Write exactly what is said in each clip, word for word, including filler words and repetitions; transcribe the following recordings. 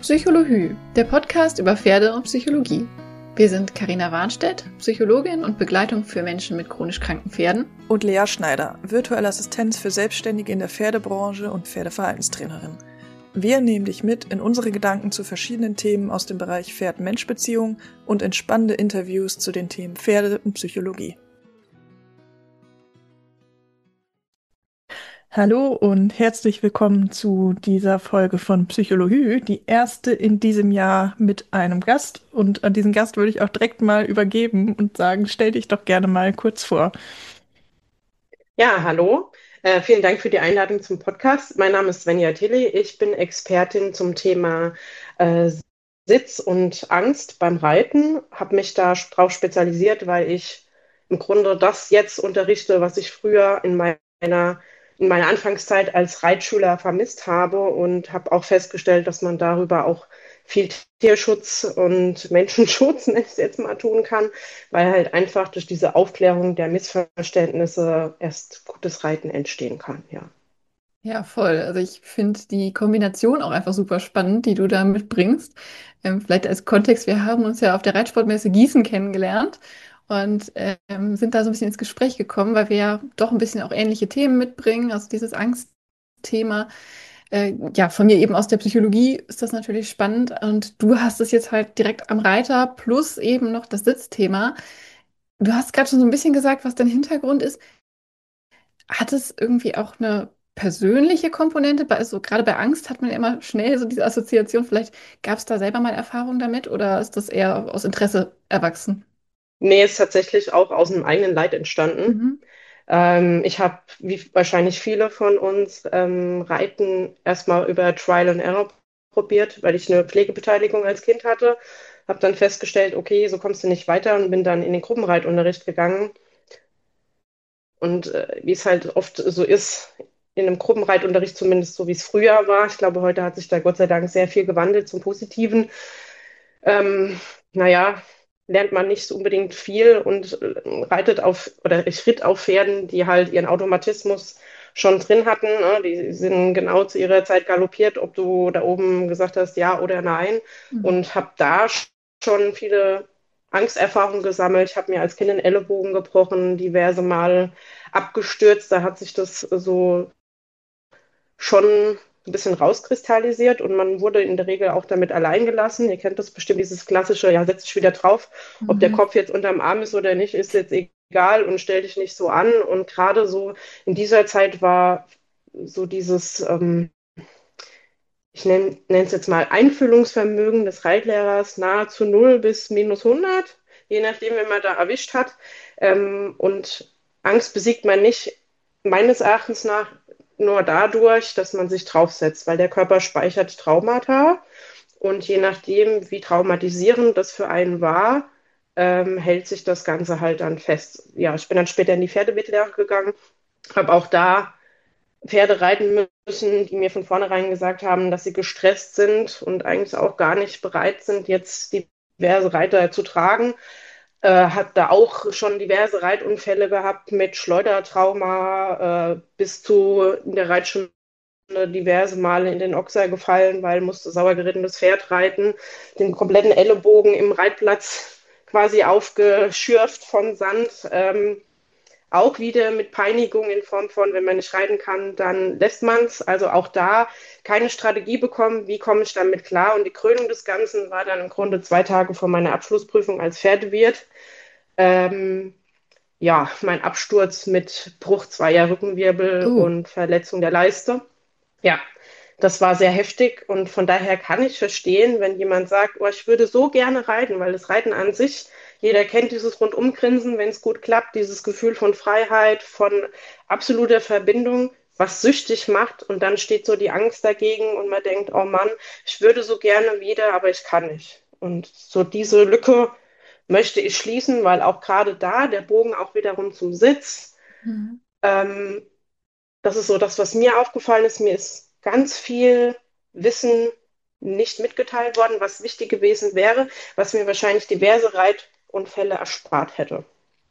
Psychologie, der Podcast über Pferde und Psychologie. Wir sind Carina Warnstedt, Psychologin und Begleitung für Menschen mit chronisch kranken Pferden. Und Lea Schneider, virtuelle Assistenz für Selbstständige in der Pferdebranche und Pferdeverhaltenstrainerin. Wir nehmen dich mit in unsere Gedanken zu verschiedenen Themen aus dem Bereich Pferd-Mensch-Beziehung und in spannende Interviews zu den Themen Pferde und Psychologie. Hallo und herzlich willkommen zu dieser Folge von Psychologie, die erste in diesem Jahr mit einem Gast. Und an diesen Gast würde ich auch direkt mal übergeben und sagen, stell dich doch gerne mal kurz vor. Ja, hallo. Äh, vielen Dank für die Einladung zum Podcast. Mein Name ist Svenja Tilly. Ich bin Expertin zum Thema äh, Sitz und Angst beim Reiten, habe mich da drauf spezialisiert, weil ich im Grunde das jetzt unterrichte, was ich früher in meiner in meiner Anfangszeit als Reitschüler vermisst habe und habe auch festgestellt, dass man darüber auch viel Tierschutz und Menschenschutz, nenne ich es jetzt mal, tun kann, weil halt einfach durch diese Aufklärung der Missverständnisse erst gutes Reiten entstehen kann, ja. Ja, voll. Also ich finde die Kombination auch einfach super spannend, die du da mitbringst. Ähm, vielleicht als Kontext, wir haben uns ja auf der Reitsportmesse Gießen kennengelernt und ähm, sind da so ein bisschen ins Gespräch gekommen, weil wir ja doch ein bisschen auch ähnliche Themen mitbringen. Also dieses Angstthema. Äh, ja, von mir eben aus der Psychologie ist das natürlich spannend. Und du hast es jetzt halt direkt am Reiter plus eben noch das Sitzthema. Du hast gerade schon so ein bisschen gesagt, was dein Hintergrund ist. Hat es irgendwie auch eine persönliche Komponente? Bei, also gerade bei Angst hat man ja immer schnell so diese Assoziation. Vielleicht gab es da selber mal Erfahrung damit oder ist das eher aus Interesse erwachsen? Nee, ist tatsächlich auch aus einem eigenen Leid entstanden. Mhm. Ähm, ich habe, wie wahrscheinlich viele von uns, ähm, Reiten erstmal über Trial and Error probiert, weil ich eine Pflegebeteiligung als Kind hatte. Habe dann festgestellt, okay, so kommst du nicht weiter und bin dann in den Gruppenreitunterricht gegangen. Und äh, wie es halt oft so ist, in einem Gruppenreitunterricht, zumindest so wie es früher war. Ich glaube, heute hat sich da Gott sei Dank sehr viel gewandelt zum Positiven. Ähm, naja, lernt man nicht so unbedingt viel und äh, reitet auf, oder ich ritt auf Pferden, die halt ihren Automatismus schon drin hatten. Ne? Die sind genau zu ihrer Zeit galoppiert, ob du da oben gesagt hast ja oder nein. Mhm. Und habe da schon viele Angsterfahrungen gesammelt. Ich habe mir als Kind den Ellenbogen gebrochen, diverse Mal abgestürzt. Da hat sich das so schon ein bisschen rauskristallisiert und man wurde in der Regel auch damit allein gelassen. Ihr kennt das bestimmt, dieses klassische, ja, setz dich wieder drauf. Ob der Mhm. Kopf jetzt unterm Arm ist oder nicht, ist jetzt egal und stell dich nicht so an. Und gerade so in dieser Zeit war so dieses, ähm, ich nenne es jetzt mal Einfühlungsvermögen des Reitlehrers nahezu null bis minus hundert, je nachdem, wen man da erwischt hat. Ähm, und Angst besiegt man nicht, meines Erachtens nach, nur dadurch, dass man sich draufsetzt, weil der Körper speichert Traumata und je nachdem, wie traumatisierend das für einen war, ähm, hält sich das Ganze halt dann fest. Ja, ich bin dann später in die Pferdemittlehre gegangen, habe auch da Pferde reiten müssen, die mir von vornherein gesagt haben, dass sie gestresst sind und eigentlich auch gar nicht bereit sind, jetzt diverse Reiter zu tragen. Äh, hat da auch schon diverse Reitunfälle gehabt mit Schleudertrauma, äh, bis zu in der Reitschule diverse Male in den Ochser gefallen, weil musste sauer gerittenes Pferd reiten, den kompletten Ellenbogen im Reitplatz quasi aufgeschürft von Sand. Ähm, auch wieder mit Peinigung in Form von, wenn man nicht reiten kann, dann lässt man es. Also auch da keine Strategie bekommen, wie komme ich damit klar. Und die Krönung des Ganzen war dann im Grunde zwei Tage vor meiner Abschlussprüfung als Pferdewirt. Ähm, ja, mein Absturz mit Bruch zweier Rückenwirbel Oh, und Verletzung der Leiste. Ja, das war sehr heftig und von daher kann ich verstehen, wenn jemand sagt, oh, ich würde so gerne reiten, weil das Reiten an sich, jeder kennt dieses Rundumgrinsen, wenn es gut klappt, dieses Gefühl von Freiheit, von absoluter Verbindung, was süchtig macht und dann steht so die Angst dagegen und man denkt, oh Mann, ich würde so gerne wieder, aber ich kann nicht. Und so diese Lücke möchte ich schließen, weil auch gerade da der Bogen auch wiederum zum Sitz, mhm. ähm, das ist so das, was mir aufgefallen ist. Mir ist ganz viel Wissen nicht mitgeteilt worden, was wichtig gewesen wäre, was mir wahrscheinlich diverse Reitunfälle erspart hätte.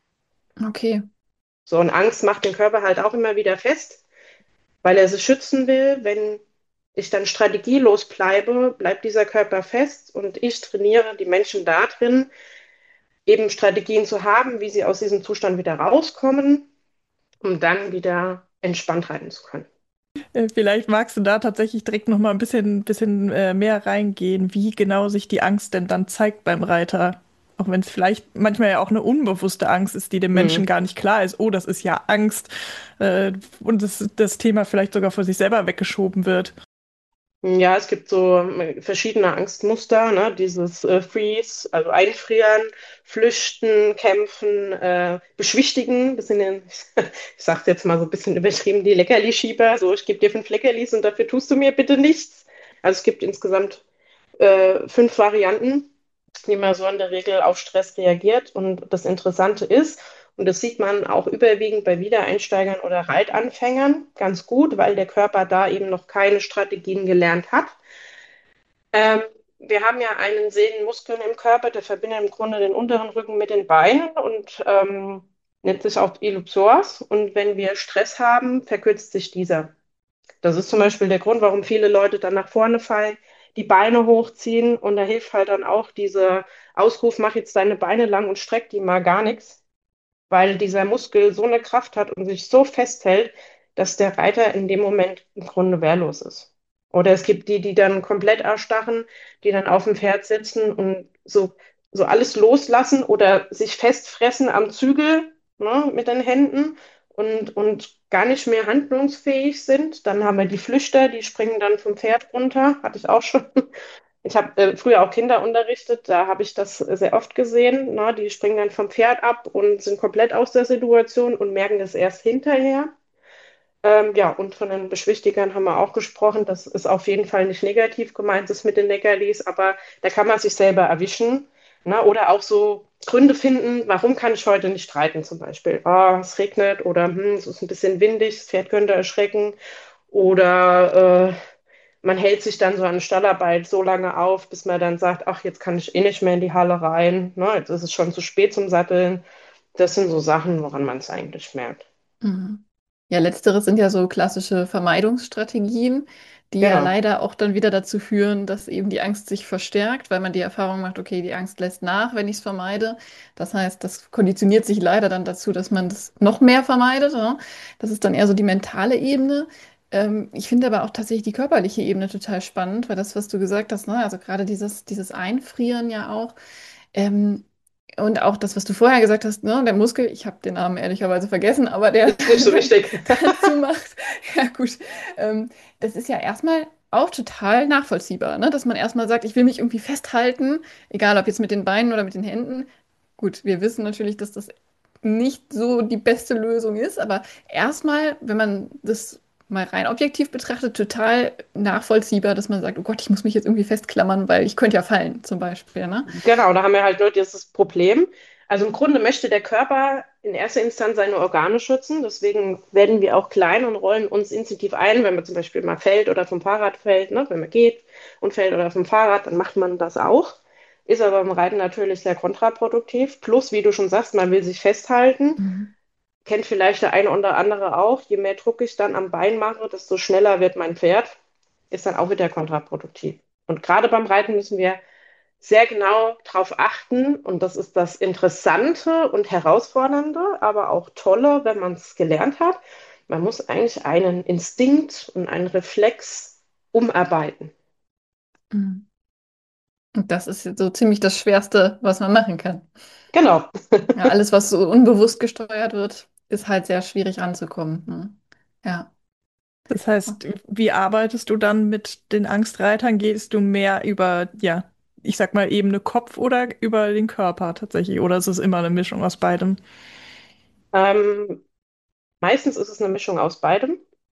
Okay. So, und Angst macht den Körper halt auch immer wieder fest, weil er sich schützen will, wenn ich dann strategielos bleibe, bleibt dieser Körper fest und ich trainiere die Menschen darin, eben Strategien zu haben, wie sie aus diesem Zustand wieder rauskommen, um dann wieder entspannt reiten zu können. Äh, Vielleicht magst du da tatsächlich direkt noch mal ein bisschen, bisschen äh, mehr reingehen, wie genau sich die Angst denn dann zeigt beim Reiter. Auch wenn es vielleicht manchmal ja auch eine unbewusste Angst ist, die dem Menschen Hm. gar nicht klar ist. Oh, das ist ja Angst. Äh, und das, das Thema vielleicht sogar vor sich selber weggeschoben wird. Ja, es gibt so äh, verschiedene Angstmuster, ne? Dieses äh, Freeze, also einfrieren, flüchten, kämpfen, äh, beschwichtigen, bisschen den, ich sag's jetzt mal so ein bisschen übertrieben, die Leckerli-Schieber, so ich gebe dir fünf Leckerlis und dafür tust du mir bitte nichts. Also es gibt insgesamt äh, fünf Varianten, wie man so in der Regel auf Stress reagiert. Und das Interessante ist, und das sieht man auch überwiegend bei Wiedereinsteigern oder Reitanfängern ganz gut, weil der Körper da eben noch keine Strategien gelernt hat. Ähm, Wir haben ja einen Sehnenmuskel im Körper, der verbindet im Grunde den unteren Rücken mit den Beinen und ähm, nennt sich auch Iliopsoas. Und wenn wir Stress haben, verkürzt sich dieser. Das ist zum Beispiel der Grund, warum viele Leute dann nach vorne fallen, die Beine hochziehen und da hilft halt dann auch dieser Ausruf, mach jetzt deine Beine lang und streck die mal gar nichts, weil dieser Muskel so eine Kraft hat und sich so festhält, dass der Reiter in dem Moment im Grunde wehrlos ist. Oder es gibt die, die dann komplett erstarren, die dann auf dem Pferd sitzen und so, so alles loslassen oder sich festfressen am Zügel, ne, mit den Händen und, und gar nicht mehr handlungsfähig sind. Dann haben wir die Flüchter, die springen dann vom Pferd runter, hatte ich auch schon. Ich habe äh, früher auch Kinder unterrichtet, da habe ich das sehr oft gesehen. Ne? Die springen dann vom Pferd ab und sind komplett aus der Situation und merken das erst hinterher. Ähm, ja, und von den Beschwichtigern haben wir auch gesprochen. Das ist auf jeden Fall nicht negativ gemeint, das mit den Leckerlis, aber da kann man sich selber erwischen. Ne? Oder auch so Gründe finden, warum kann ich heute nicht reiten zum Beispiel. Ah, es regnet oder hm, es ist ein bisschen windig, das Pferd könnte erschrecken. Oder äh, man hält sich dann so an Stallarbeit so lange auf, bis man dann sagt, ach, jetzt kann ich eh nicht mehr in die Halle rein. Ne? Jetzt ist es schon zu spät zum Satteln. Das sind so Sachen, woran man es eigentlich merkt. Mhm. Ja, letzteres sind ja so klassische Vermeidungsstrategien, die ja Genau. leider auch dann wieder dazu führen, dass eben die Angst sich verstärkt, weil man die Erfahrung macht, okay, die Angst lässt nach, wenn ich es vermeide. Das heißt, das konditioniert sich leider dann dazu, dass man das noch mehr vermeidet. Ne? Das ist dann eher so die mentale Ebene. Ähm, ich finde aber auch tatsächlich die körperliche Ebene total spannend, weil das, was du gesagt hast, ne? Also gerade dieses, dieses Einfrieren ja auch. Ähm, und auch das, was du vorher gesagt hast, ne, der Muskel, ich habe den Namen ehrlicherweise vergessen, aber der Ist nicht so dann wichtig. dazu macht, ja gut, ähm, das ist ja erstmal auch total nachvollziehbar, ne? Dass man erstmal sagt, ich will mich irgendwie festhalten, egal ob jetzt mit den Beinen oder mit den Händen. Gut, wir wissen natürlich, dass das nicht so die beste Lösung ist, aber erstmal, wenn man das mal rein objektiv betrachtet, total nachvollziehbar, dass man sagt, oh Gott, ich muss mich jetzt irgendwie festklammern, weil ich könnte ja fallen, zum Beispiel, ne? Genau, da haben wir halt nur dieses Problem. Also im Grunde möchte der Körper in erster Instanz seine Organe schützen. Deswegen werden wir auch klein und rollen uns instinktiv ein, wenn man zum Beispiel mal fällt oder vom Fahrrad fällt, ne? Wenn man geht und fällt oder vom Fahrrad, dann macht man das auch. Ist aber beim Reiten natürlich sehr kontraproduktiv. Plus, wie du schon sagst, man will sich festhalten. Mhm. Kennt vielleicht der eine oder andere auch. Je mehr Druck ich dann am Bein mache, desto schneller wird mein Pferd. Ist dann auch wieder kontraproduktiv. Und gerade beim Reiten müssen wir sehr genau darauf achten. Und das ist das Interessante und Herausfordernde, aber auch Tolle, wenn man es gelernt hat. Man muss eigentlich einen Instinkt und einen Reflex umarbeiten. Mhm. Und das ist jetzt so ziemlich das Schwerste, was man machen kann. Genau. Ja, alles, was so unbewusst gesteuert wird, ist halt sehr schwierig ranzukommen. Ne? Ja. Das heißt, wie arbeitest du dann mit den Angstreitern? Gehst du mehr über, ja, ich sag mal, Ebene Kopf oder über den Körper tatsächlich? Oder ist es immer eine Mischung aus beidem? Ähm, Meistens ist es eine Mischung aus beidem,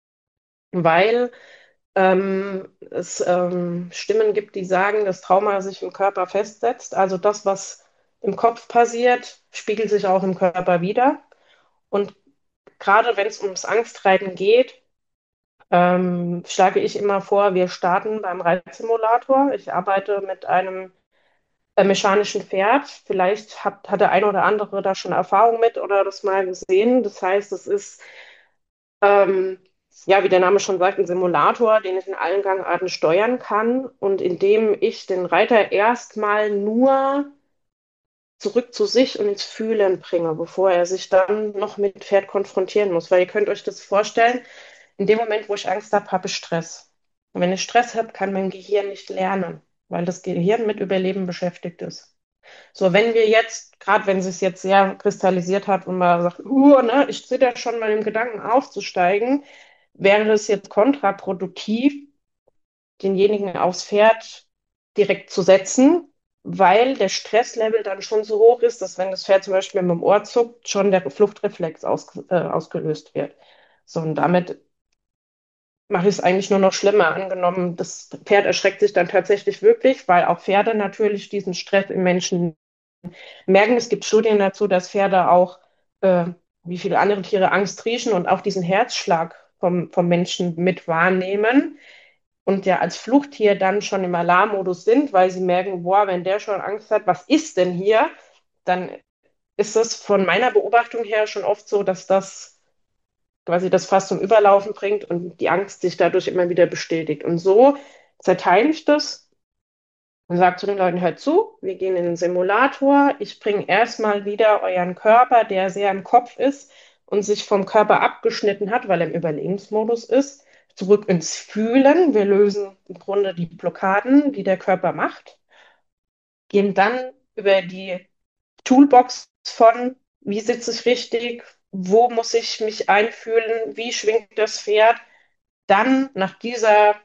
weil ähm, es ähm, Stimmen gibt, die sagen, dass Trauma sich im Körper festsetzt. Also das, was im Kopf passiert, spiegelt sich auch im Körper wider. Und gerade wenn es ums Angstreiten geht, ähm, schlage ich immer vor, wir starten beim Reitsimulator. Ich arbeite mit einem äh, mechanischen Pferd. Vielleicht hat, hat der eine oder andere da schon Erfahrung mit oder das mal gesehen. Das heißt, es ist ähm, ja, wie der Name schon sagt, ein Simulator, den ich in allen Gangarten steuern kann und in dem ich den Reiter erstmal nur zurück zu sich und ins Fühlen bringe, bevor er sich dann noch mit Pferd konfrontieren muss. Weil ihr könnt euch das vorstellen, in dem Moment, wo ich Angst habe, habe ich Stress. Und wenn ich Stress habe, kann mein Gehirn nicht lernen, weil das Gehirn mit Überleben beschäftigt ist. So, wenn wir jetzt, gerade wenn es sich jetzt sehr kristallisiert hat und man sagt, uh, ne, ich zitter schon mal im Gedanken aufzusteigen, wäre es jetzt kontraproduktiv, denjenigen aufs Pferd direkt zu setzen, weil der Stresslevel dann schon so hoch ist, dass wenn das Pferd zum Beispiel mit dem Ohr zuckt, schon der Fluchtreflex aus, äh, ausgelöst wird. So, und damit mache ich es eigentlich nur noch schlimmer. Angenommen, das Pferd erschreckt sich dann tatsächlich wirklich, weil auch Pferde natürlich diesen Stress im Menschen merken. Es gibt Studien dazu, dass Pferde auch, äh, wie viele andere Tiere, Angst riechen und auch diesen Herzschlag vom, vom Menschen mit wahrnehmen und ja als Fluchttier dann schon im Alarmmodus sind, weil sie merken, boah, wenn der schon Angst hat, was ist denn hier? Dann ist es von meiner Beobachtung her schon oft so, dass das quasi das Fass zum Überlaufen bringt und die Angst sich dadurch immer wieder bestätigt. Und so zerteile ich das und sage zu den Leuten, hört zu, wir gehen in den Simulator, ich bringe erstmal wieder euren Körper, der sehr im Kopf ist und sich vom Körper abgeschnitten hat, weil er im Überlebensmodus ist, zurück ins Fühlen. Wir lösen im Grunde die Blockaden, die der Körper macht, gehen dann über die Toolbox von, wie sitze ich richtig, wo muss ich mich einfühlen, wie schwingt das Pferd, dann nach dieser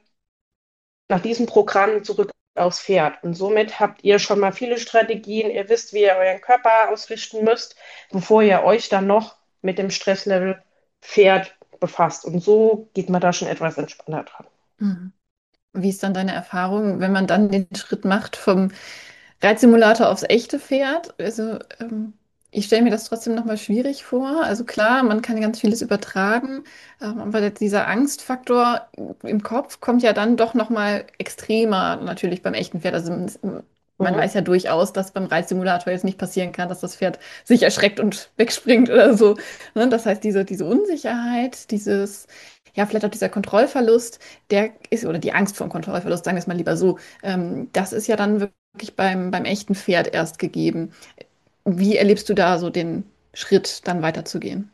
nach diesem Programm zurück aufs Pferd. Und somit habt ihr schon mal viele Strategien. Ihr wisst, wie ihr euren Körper ausrichten müsst, bevor ihr euch dann noch mit dem Stresslevel Pferd befasst. Und so geht man da schon etwas entspannter dran. Mhm. Wie ist dann deine Erfahrung, wenn man dann den Schritt macht vom Reitsimulator aufs echte Pferd? Also, ähm, ich stelle mir das trotzdem nochmal schwierig vor. Also klar, man kann ganz vieles übertragen, ähm, aber dieser Angstfaktor im Kopf kommt ja dann doch nochmal extremer natürlich beim echten Pferd. Also man Mhm. weiß ja durchaus, dass beim Reitsimulator jetzt nicht passieren kann, dass das Pferd sich erschreckt und wegspringt oder so. Ne? Das heißt, diese, diese Unsicherheit, dieses, ja, vielleicht auch dieser Kontrollverlust, der ist, oder die Angst vor dem Kontrollverlust, sagen wir es mal lieber so, ähm, das ist ja dann wirklich beim, beim echten Pferd erst gegeben. Wie erlebst du da so den Schritt, dann weiterzugehen?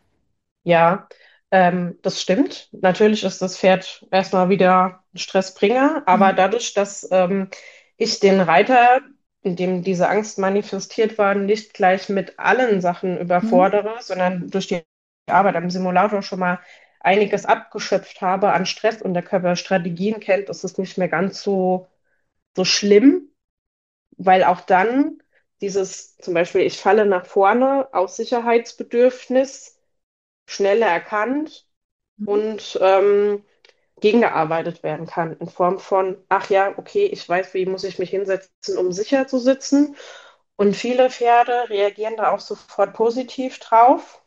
Ja, ähm, das stimmt. Natürlich ist das Pferd erstmal wieder ein Stressbringer, aber Mhm. dadurch, dass ähm, ich den Reiter, in dem diese Angst manifestiert war, nicht gleich mit allen Sachen Mhm. überfordere, sondern durch die Arbeit am Simulator schon mal einiges abgeschöpft habe an Stress und der Körper Strategien kennt, ist es nicht mehr ganz so, so schlimm, weil auch dann dieses, zum Beispiel, ich falle nach vorne aus Sicherheitsbedürfnis, schneller erkannt Mhm. und ähm, gegengearbeitet werden kann in Form von, ach ja, okay, ich weiß, wie muss ich mich hinsetzen, um sicher zu sitzen. Und viele Pferde reagieren da auch sofort positiv drauf.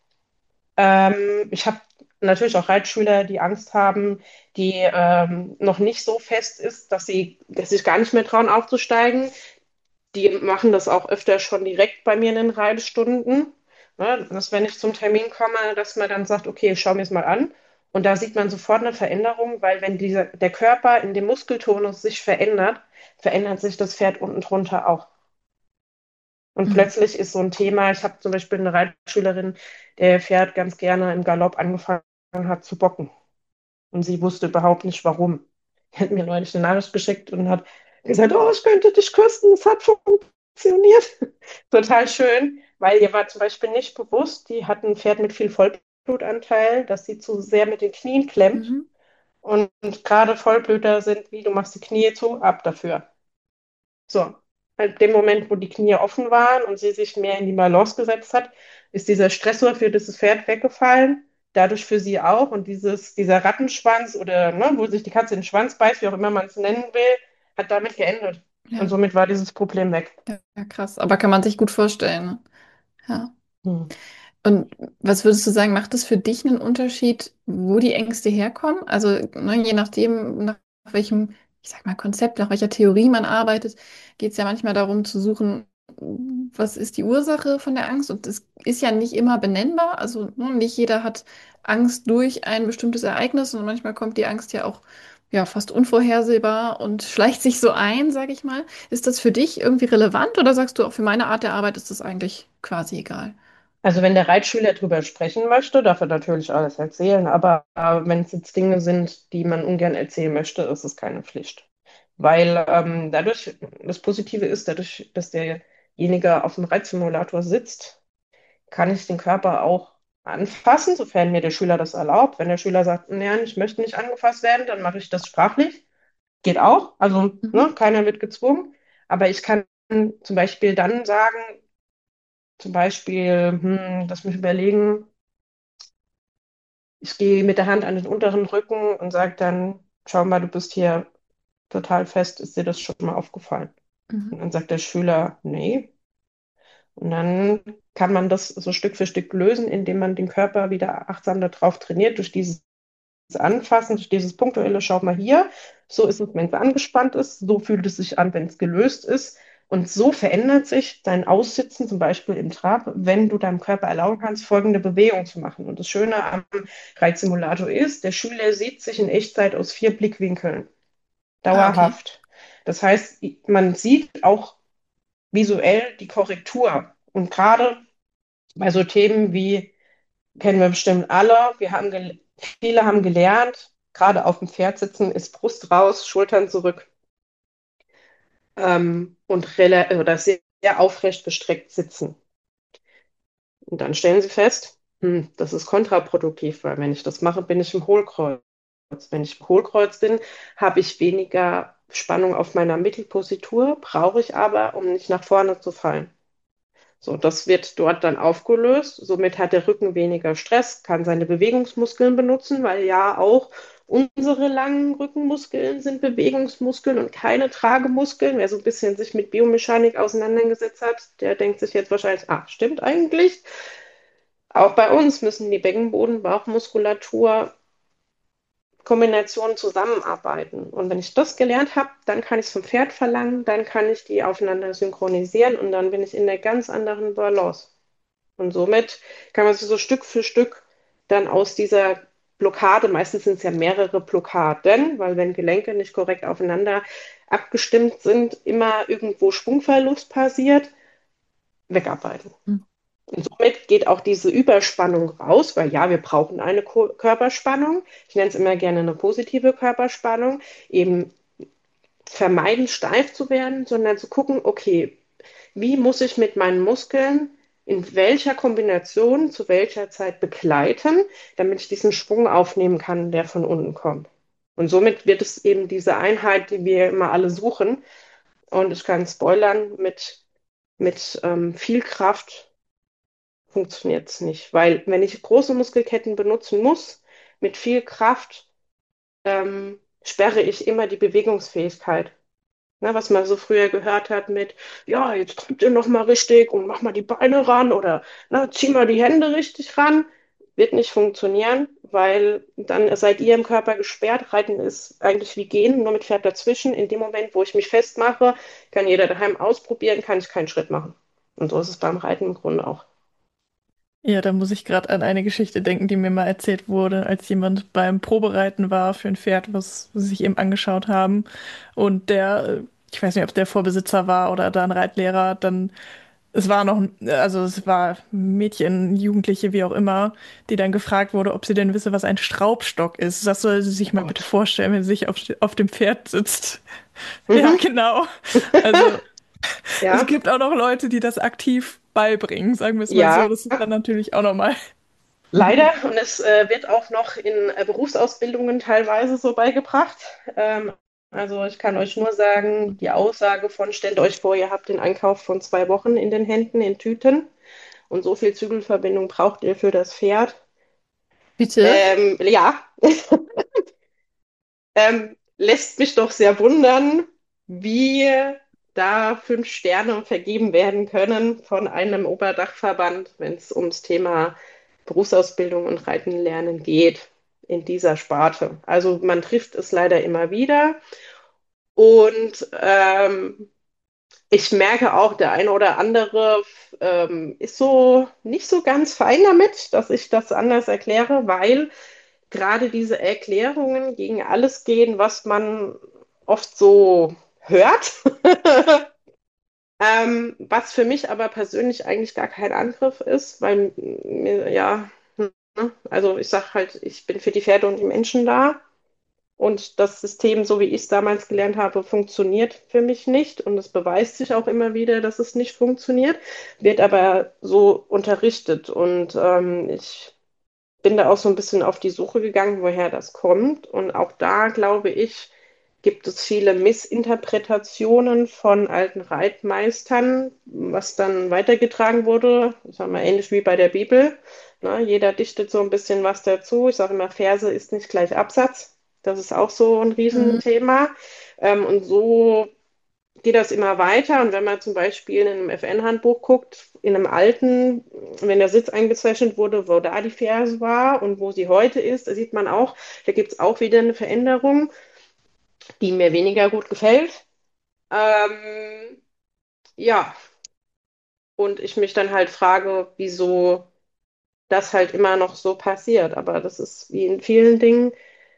Ähm, ich habe natürlich auch Reitschüler, die Angst haben, die ähm, noch nicht so fest ist, dass sie, dass sie sich gar nicht mehr trauen aufzusteigen. Die machen das auch öfter schon direkt bei mir in den Reitstunden. Ne, dass wenn ich zum Termin komme, dass man dann sagt, okay, ich schaue mir es mal an. Und da sieht man sofort eine Veränderung, weil wenn dieser, der Körper in dem Muskeltonus sich verändert, verändert sich das Pferd unten drunter auch. Und Mhm. plötzlich ist so ein Thema, ich habe zum Beispiel eine Reitschülerin, der Pferd ganz gerne im Galopp angefangen hat zu bocken. Und sie wusste überhaupt nicht warum. Die hat mir neulich eine Nachricht geschickt und hat gesagt, oh, ich könnte dich küssen, es hat funktioniert. Total schön, weil ihr war zum Beispiel nicht bewusst, die hat ein Pferd mit viel Vollblutanteil, dass sie zu sehr mit den Knien klemmt. Mhm. Und gerade Vollblüter sind wie, du machst die Knie zu, ab dafür. So, in dem Moment, wo die Knie offen waren und sie sich mehr in die Balance gesetzt hat, ist dieser Stressor für dieses Pferd weggefallen. Dadurch für sie auch. Und dieses, dieser Rattenschwanz oder ne, wo sich die Katze in den Schwanz beißt, wie auch immer man es nennen will, hat damit geendet. Und Ja. somit war dieses Problem weg. Ja, ja, krass. Aber kann man sich gut vorstellen. Ne? Ja. Hm. Und was würdest du sagen, macht es für dich einen Unterschied, wo die Ängste herkommen? Also, ne, je nachdem, nach welchem, ich sag mal, Konzept, nach welcher Theorie man arbeitet, geht es ja manchmal darum zu suchen, was ist die Ursache von der Angst? Und das ist ja nicht immer benennbar. Also ne, nicht jeder hat Angst durch ein bestimmtes Ereignis und manchmal kommt die Angst ja auch ja fast unvorhersehbar und schleicht sich so ein, sage ich mal. Ist das für dich irgendwie relevant oder sagst du, auch für meine Art der Arbeit ist das eigentlich quasi egal? Also wenn der Reitschüler drüber sprechen möchte, darf er natürlich alles erzählen, aber äh, wenn es jetzt Dinge sind, die man ungern erzählen möchte, ist es keine Pflicht. Weil ähm, dadurch, das Positive ist, dadurch, dass derjenige auf dem Reitsimulator sitzt, kann ich den Körper auch anfassen, sofern mir der Schüler das erlaubt. Wenn der Schüler sagt, nein, ich möchte nicht angefasst werden, dann mache ich das sprachlich. Geht auch, also Mhm. ne, keiner wird gezwungen. Aber ich kann zum Beispiel dann sagen, zum Beispiel, hm, lass mich überlegen, ich gehe mit der Hand an den unteren Rücken und sage dann, schau mal, du bist hier total fest, ist dir das schon mal aufgefallen? Mhm. Und dann sagt der Schüler, nee. Und dann kann man das so Stück für Stück lösen, indem man den Körper wieder achtsam darauf trainiert, durch dieses Anfassen, durch dieses punktuelle, schau mal hier, so ist es, wenn es angespannt ist, so fühlt es sich an, wenn es gelöst ist. Und so verändert sich dein Aussitzen, zum Beispiel im Trab, wenn du deinem Körper erlauben kannst, folgende Bewegung zu machen. Und das Schöne am Reitsimulator ist, der Schüler sieht sich in Echtzeit aus vier Blickwinkeln, Ah, okay. dauerhaft. Das heißt, man sieht auch visuell die Korrektur. Und gerade bei so Themen wie, kennen wir bestimmt alle, wir haben gel- viele haben gelernt, gerade auf dem Pferd sitzen ist Brust raus, Schultern zurück ähm, und rela- oder sehr, sehr aufrecht gestreckt sitzen. Und dann stellen sie fest, hm, das ist kontraproduktiv, weil wenn ich das mache, bin ich im Hohlkreuz. Wenn ich im Hohlkreuz bin, habe ich weniger Spannung auf meiner Mittelpositur, brauche ich aber, um nicht nach vorne zu fallen. So, das wird dort dann aufgelöst. Somit hat der Rücken weniger Stress, kann seine Bewegungsmuskeln benutzen, weil ja auch unsere langen Rückenmuskeln sind Bewegungsmuskeln und keine Tragemuskeln. Wer so ein bisschen sich mit Biomechanik auseinandergesetzt hat, der denkt sich jetzt wahrscheinlich, ah, stimmt eigentlich. Auch bei uns müssen die Beckenboden, Bauchmuskulatur, Kombinationen zusammenarbeiten. Und wenn ich das gelernt habe, dann kann ich es vom Pferd verlangen, dann kann ich die aufeinander synchronisieren und dann bin ich in der ganz anderen Balance. Und somit kann man sich so Stück für Stück dann aus dieser Blockade, meistens sind es ja mehrere Blockaden, weil wenn Gelenke nicht korrekt aufeinander abgestimmt sind, immer irgendwo Schwungverlust passiert, wegarbeiten. Mhm. Und somit geht auch diese Überspannung raus, weil ja, wir brauchen eine Ko Körperspannung. Ich nenne es immer gerne eine positive Körperspannung, eben vermeiden, steif zu werden, sondern zu gucken, okay, wie muss ich mit meinen Muskeln in welcher Kombination zu welcher Zeit begleiten, damit ich diesen Schwung aufnehmen kann, der von unten kommt. Und somit wird es eben diese Einheit, die wir immer alle suchen. Und ich kann spoilern, mit, mit ähm, viel Kraft funktioniert es nicht. Weil wenn ich große Muskelketten benutzen muss, mit viel Kraft, ähm, sperre ich immer die Bewegungsfähigkeit. Ne, was man so früher gehört hat mit, ja, jetzt kommt ihr noch mal richtig und mach mal die Beine ran oder na, zieh mal die Hände richtig ran. Wird nicht funktionieren, weil dann seid ihr im Körper gesperrt. Reiten ist eigentlich wie gehen, nur mit Pferd dazwischen. In dem Moment, wo ich mich festmache, kann jeder daheim ausprobieren, kann ich keinen Schritt machen. Und so ist es beim Reiten im Grunde auch. Ja, da muss ich gerade an eine Geschichte denken, die mir mal erzählt wurde, als jemand beim Probereiten war für ein Pferd, was sie sich eben angeschaut haben. Und der, äh, ich weiß nicht, ob es der Vorbesitzer war oder da ein Reitlehrer, dann, es war noch, ein- also es war Mädchen, Jugendliche, wie auch immer, die dann gefragt wurde, ob sie denn wisse, was ein Schraubstock ist. Das soll sie sich Oh mal bitte Gott. vorstellen, wenn sie sich auf, auf dem Pferd sitzt. Ja, Mhm. genau. Also es Ja, gibt auch noch Leute, die das aktiv beibringen, sagen wir es mal so. ja. Das ist dann natürlich auch nochmal. Leider, und es äh, wird auch noch in äh, Berufsausbildungen teilweise so beigebracht. Ähm, also ich kann euch nur sagen, die Aussage von, stellt euch vor, ihr habt den Einkauf von zwei Wochen in den Händen, in Tüten und so viel Zügelverbindung braucht ihr für das Pferd. Bitte? Ähm, ja, ähm, lässt mich doch sehr wundern, wie da fünf Sterne vergeben werden können von einem Oberdachverband, wenn es ums Thema Berufsausbildung und Reiten lernen geht in dieser Sparte. Also man trifft es leider immer wieder. Und ähm, Ich merke auch, der eine oder andere ähm, ist so nicht so ganz fein damit, dass ich das anders erkläre, weil gerade diese Erklärungen gegen alles gehen, was man oft so hört. Ähm, was für mich aber persönlich eigentlich gar kein Angriff ist, weil mir, ja, ne, also ich sage halt, ich bin für die Pferde und die Menschen da. Und das System, so wie ich es damals gelernt habe, funktioniert für mich nicht. Und es beweist sich auch immer wieder, dass es nicht funktioniert, wird aber so unterrichtet. Und ähm, ich bin da auch so ein bisschen auf die Suche gegangen, woher das kommt. Und auch da, glaube ich, gibt es viele Missinterpretationen von alten Reitmeistern, was dann weitergetragen wurde. Ich sage mal, ähnlich wie bei der Bibel. Ne, jeder dichtet so ein bisschen was dazu. Ich sage immer, Verse ist nicht gleich Absatz. Das ist auch so ein Mhm. Riesenthema. Ähm, und so geht das immer weiter. Und wenn man zum Beispiel in einem F N-Handbuch guckt, in einem alten, wenn der Sitz eingezeichnet wurde, wo da die Ferse war und wo sie heute ist, da sieht man auch, da gibt es auch wieder eine Veränderung, die mir weniger gut gefällt. Ähm, ja, und ich mich dann halt frage, wieso das halt immer noch so passiert. Aber das ist wie in vielen Dingen.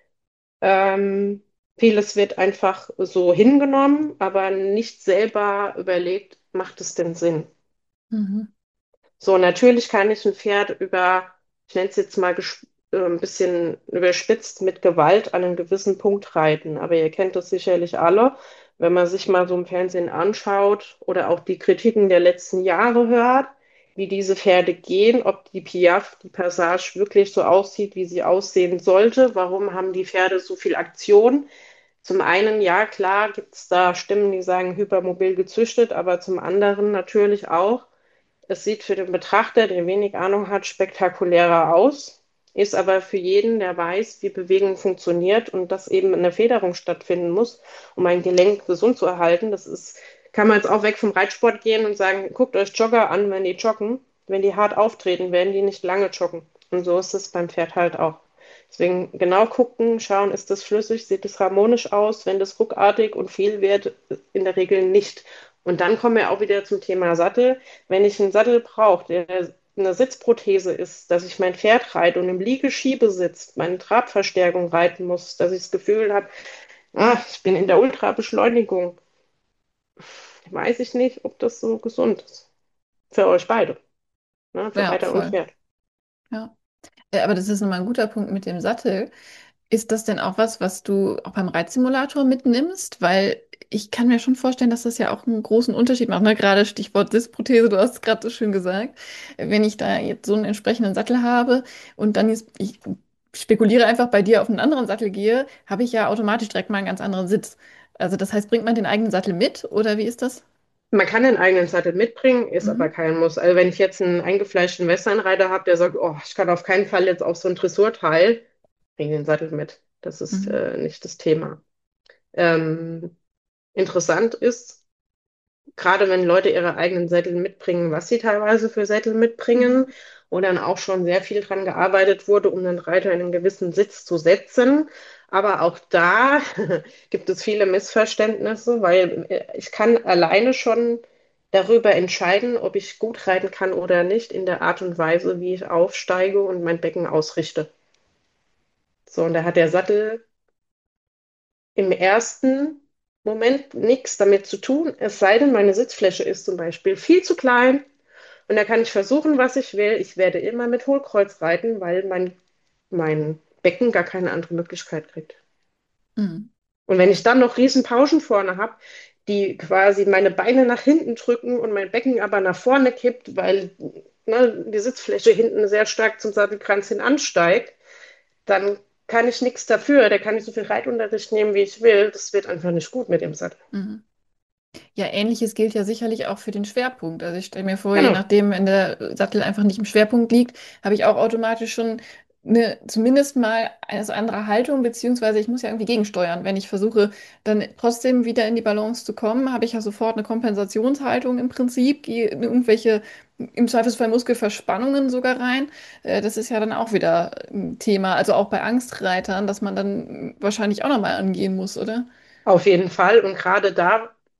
Ähm, vieles wird einfach so hingenommen, aber nicht selber überlegt, macht es denn Sinn? Mhm. So, natürlich kann ich ein Pferd über, ich nenne es jetzt mal gesch- äh, ein bisschen überspitzt, mit Gewalt an einen gewissen Punkt reiten. Aber ihr kennt das sicherlich alle, wenn man sich mal so im Fernsehen anschaut oder auch die Kritiken der letzten Jahre hört, wie diese Pferde gehen, ob die Piaffe, die Passage wirklich so aussieht, wie sie aussehen sollte. Warum haben die Pferde so viel Aktion? Zum einen, ja, klar, gibt es da Stimmen, die sagen, hypermobil gezüchtet, aber zum anderen natürlich auch, es sieht für den Betrachter, der wenig Ahnung hat, spektakulärer aus, ist aber für jeden, der weiß, wie Bewegung funktioniert und dass eben eine Federung stattfinden muss, um ein Gelenk gesund zu erhalten. Das ist, kann man jetzt auch weg vom Reitsport gehen und sagen, guckt euch Jogger an, wenn die joggen. Wenn die hart auftreten, werden die nicht lange joggen. Und so ist es beim Pferd halt auch. Deswegen genau gucken, schauen, ist das flüssig, sieht es harmonisch aus, wenn das ruckartig und viel wird, in der Regel nicht. Und dann kommen wir auch wieder zum Thema Sattel. Wenn ich einen Sattel brauche, der eine Sitzprothese ist, dass ich mein Pferd reite und im Liegeschiebesitz meine Trabverstärkung reiten muss, dass ich das Gefühl habe, ah, ich bin in der Ultrabeschleunigung, weiß ich nicht, ob das so gesund ist. Für euch beide, ne? Für Ja, Reiter und voll. Pferd. Ja. Äh, Aber das ist nochmal ein guter Punkt mit dem Sattel. Ist das denn auch was, was du auch beim Reitsimulator mitnimmst? Weil ich kann mir schon vorstellen, dass das ja auch einen großen Unterschied macht. Ne? Gerade Stichwort Sitzprothese, du hast es gerade so schön gesagt. Wenn ich da jetzt so einen entsprechenden Sattel habe und dann jetzt, ich spekuliere einfach bei dir auf einen anderen Sattel gehe, habe ich ja automatisch direkt mal einen ganz anderen Sitz. Also das heißt, bringt man den eigenen Sattel mit oder wie ist das? Man kann den eigenen Sattel mitbringen, ist aber Mhm. kein Muss. Also wenn ich jetzt einen eingefleischten Westernreiter habe, der sagt, oh, ich kann auf keinen Fall jetzt auf so ein Dressurteil, bring den Sattel mit. Das ist Mhm. äh, nicht das Thema. Ähm, interessant ist, gerade wenn Leute ihre eigenen Sättel mitbringen, was sie teilweise für Sättel mitbringen, Mhm. wo dann auch schon sehr viel dran gearbeitet wurde, um den Reiter in einen gewissen Sitz zu setzen. Aber auch da gibt es viele Missverständnisse, weil äh, ich kann alleine schon darüber entscheiden, ob ich gut reiten kann oder nicht, in der Art und Weise, wie ich aufsteige und mein Becken ausrichte. So, und da hat der Sattel im ersten Moment nichts damit zu tun, es sei denn, meine Sitzfläche ist zum Beispiel viel zu klein und da kann ich versuchen, was ich will. Ich werde immer mit Hohlkreuz reiten, weil mein, mein Becken gar keine andere Möglichkeit kriegt. Mhm. Und wenn ich dann noch riesen Pauschen vorne habe, die quasi meine Beine nach hinten drücken und mein Becken aber nach vorne kippt, weil ne, die Sitzfläche hinten sehr stark zum Sattelkranz hin ansteigt, dann kann ich nichts dafür. Da kann ich so viel Reitunterricht nehmen, wie ich will. Das wird einfach nicht gut mit dem Sattel. Mhm. Ja, ähnliches gilt ja sicherlich auch für den Schwerpunkt. Also ich stelle mir vor, je Genau. nachdem, wenn der Sattel einfach nicht im Schwerpunkt liegt, habe ich auch automatisch schon eine, zumindest mal eine so andere Haltung, beziehungsweise ich muss ja irgendwie gegensteuern. Wenn ich versuche, dann trotzdem wieder in die Balance zu kommen, habe ich ja sofort eine Kompensationshaltung im Prinzip, gehe in irgendwelche, im Zweifelsfall Muskelverspannungen sogar rein. Äh, Das ist ja dann auch wieder ein Thema, also auch bei Angstreitern, dass man dann wahrscheinlich auch nochmal angehen muss, oder? Auf jeden Fall. Und gerade da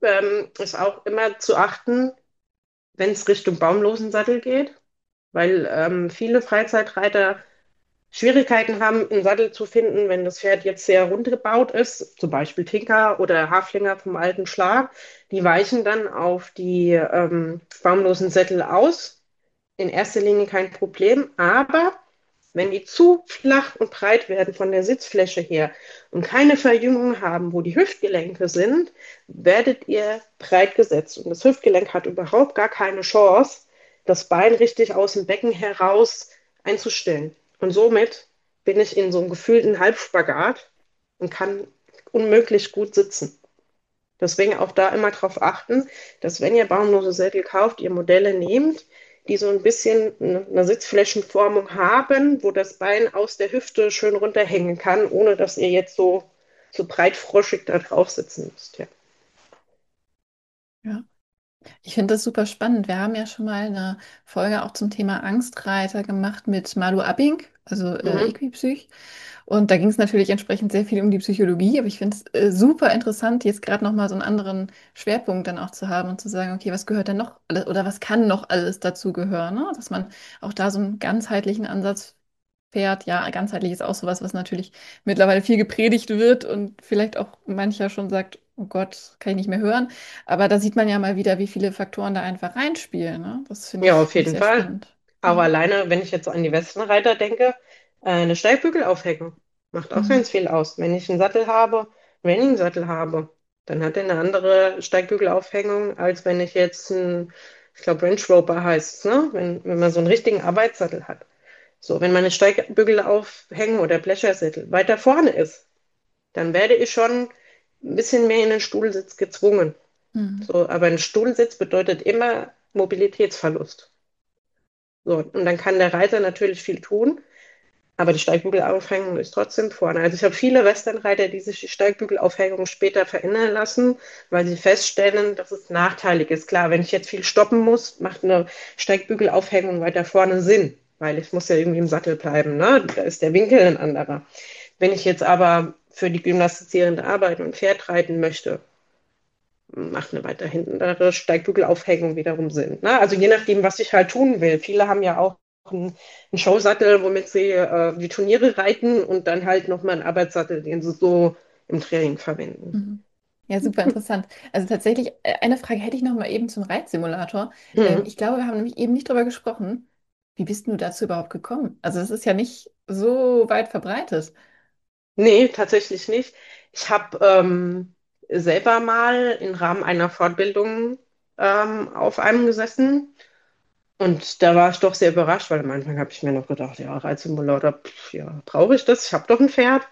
ähm, ist auch immer zu achten, wenn es Richtung Baumlosensattel geht, weil ähm, viele Freizeitreiter Schwierigkeiten haben, einen Sattel zu finden, wenn das Pferd jetzt sehr rund gebaut ist, zum Beispiel Tinker oder Haflinger vom alten Schlag. Die weichen dann auf die ähm, baumlosen Sättel aus. In erster Linie kein Problem, aber wenn die zu flach und breit werden von der Sitzfläche her und keine Verjüngung haben, wo die Hüftgelenke sind, werdet ihr breit gesetzt. Und das Hüftgelenk hat überhaupt gar keine Chance, das Bein richtig aus dem Becken heraus einzustellen. Und somit bin ich in so einem gefühlten Halbspagat und kann unmöglich gut sitzen. Deswegen auch da immer darauf achten, dass wenn ihr baumlose Sättel kauft, ihr Modelle nehmt, die so ein bisschen eine Sitzflächenformung haben, wo das Bein aus der Hüfte schön runterhängen kann, ohne dass ihr jetzt so, so breitfroschig da drauf sitzen müsst. Ja. Ja. Ich finde das super spannend. Wir haben ja schon mal eine Folge auch zum Thema Angstreiter gemacht mit Malu Abing, also äh, Mhm. Equipsych. Und da ging es natürlich entsprechend sehr viel um die Psychologie, aber ich finde es äh, super interessant, jetzt gerade nochmal so einen anderen Schwerpunkt dann auch zu haben und zu sagen, okay, was gehört denn noch alles oder was kann noch alles dazu gehören, ne? Dass man auch da so einen ganzheitlichen Ansatz fährt. Ja, ganzheitlich ist auch sowas, was natürlich mittlerweile viel gepredigt wird und vielleicht auch mancher schon sagt, oh Gott, kann ich nicht mehr hören. Aber da sieht man ja mal wieder, wie viele Faktoren da einfach reinspielen, ne? Das finde Ja, ich, auf finde ich jeden sehr Fall. spannend. Auch Ja. alleine, wenn ich jetzt an die Westenreiter denke, äh, eine Steigbügelaufhängung macht auch Mhm. ganz viel aus. Wenn ich einen Sattel habe, wenn ich einen Sattel habe, dann hat er eine andere Steigbügelaufhängung, als wenn ich jetzt einen, ich glaube, Range Rover heißt es, ne? Wenn, wenn man so einen richtigen Arbeitssattel hat. So, wenn meine Steigbügelaufhängung oder Blechersittel weiter vorne ist, dann werde ich schon ein bisschen mehr in den Stuhlsitz gezwungen. Mhm. So, aber ein Stuhlsitz bedeutet immer Mobilitätsverlust. So, und dann kann der Reiter natürlich viel tun, aber die Steigbügelaufhängung ist trotzdem vorne. Also ich habe viele Westernreiter, die sich die Steigbügelaufhängung später verändern lassen, weil sie feststellen, dass es nachteilig ist. Klar, wenn ich jetzt viel stoppen muss, macht eine Steigbügelaufhängung weiter vorne Sinn, weil ich muss ja irgendwie im Sattel bleiben, ne? Da ist der Winkel ein anderer. Wenn ich jetzt aber für die gymnastizierende Arbeit und Pferd reiten möchte, macht eine weiter hintere Steigbügelaufhängung wiederum Sinn. Ne? Also je nachdem, was ich halt tun will. Viele haben ja auch einen, einen Showsattel, womit sie äh, die Turniere reiten und dann halt nochmal einen Arbeitssattel, den sie so im Training verwenden. Mhm. Ja, super interessant. Also tatsächlich, äh, eine Frage hätte ich noch mal eben zum Reitsimulator. Ähm, Hm. ich glaube, wir haben nämlich eben nicht drüber gesprochen. Wie bist du dazu überhaupt gekommen? Also das ist ja nicht so weit verbreitet. Nee, tatsächlich nicht. Ich habe ähm, selber mal im Rahmen einer Fortbildung ähm, auf einem gesessen und da war ich doch sehr überrascht, weil am Anfang habe ich mir noch gedacht, ja, Reitsimulator, pf, ja, brauche ich das? Ich habe doch ein Pferd.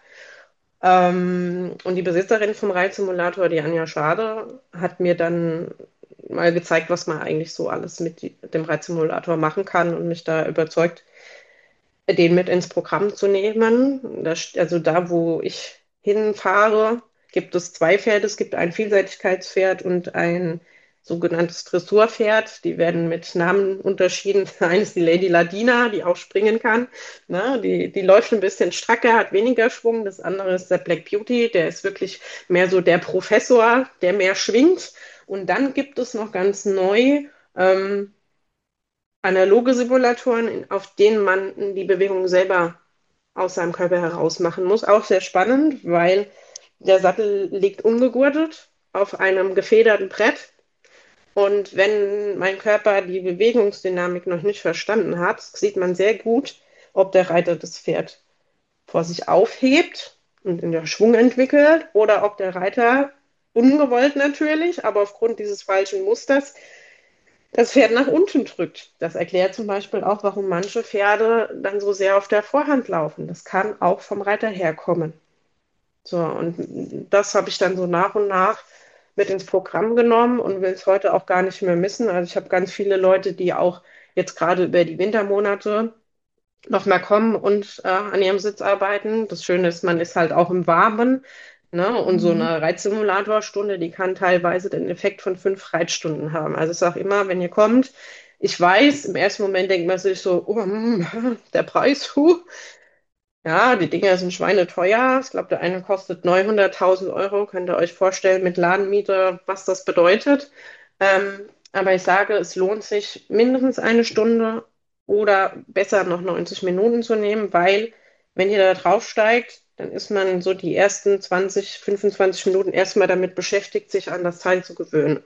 Ähm, und die Besitzerin vom Reitsimulator, die Anja Schade, hat mir dann mal gezeigt, was man eigentlich so alles mit die, dem Reitsimulator machen kann und mich da überzeugt, den mit ins Programm zu nehmen. Das, also da, wo ich hinfahre, gibt es zwei Pferde. Es gibt ein Vielseitigkeitspferd und ein sogenanntes Dressurpferd. Die werden mit Namen unterschieden. Eines ist die Lady Ladina, die auch springen kann. Ne? Die, die läuft ein bisschen stracker, hat weniger Schwung. Das andere ist der Black Beauty. Der ist wirklich mehr so der Professor, der mehr schwingt. Und dann gibt es noch ganz neu ähm, analoge Simulatoren, auf denen man die Bewegung selber aus seinem Körper heraus machen muss. Auch sehr spannend, weil der Sattel liegt ungegurtet auf einem gefederten Brett. Und wenn mein Körper die Bewegungsdynamik noch nicht verstanden hat, sieht man sehr gut, ob der Reiter das Pferd vor sich aufhebt und in der Schwung entwickelt oder ob der Reiter ungewollt natürlich, aber aufgrund dieses falschen Musters das Pferd nach unten drückt. Das erklärt zum Beispiel auch, warum manche Pferde dann so sehr auf der Vorhand laufen. Das kann auch vom Reiter herkommen. So, und das habe ich dann so nach und nach mit ins Programm genommen und will es heute auch gar nicht mehr missen. Also ich habe ganz viele Leute, die auch jetzt gerade über die Wintermonate noch mal kommen und äh, an ihrem Sitz arbeiten. Das Schöne ist, man ist halt auch im Warmen. Ne? Und so Mhm. eine Reitsimulatorstunde, die kann teilweise den Effekt von fünf Reitstunden haben. Also ich sage immer, wenn ihr kommt, ich weiß, im ersten Moment denkt man sich so, oh, hm, der Preis, huh. Ja, die Dinger sind schweineteuer. Ich glaube, der eine kostet neunhunderttausend Euro. Könnt ihr euch vorstellen mit Ladenmiete, was das bedeutet. Ähm, aber ich sage, es lohnt sich mindestens eine Stunde oder besser noch neunzig Minuten zu nehmen, weil wenn ihr da drauf steigt, dann ist man so die ersten zwanzig, fünfundzwanzig Minuten erstmal damit beschäftigt, sich an das Teil zu gewöhnen.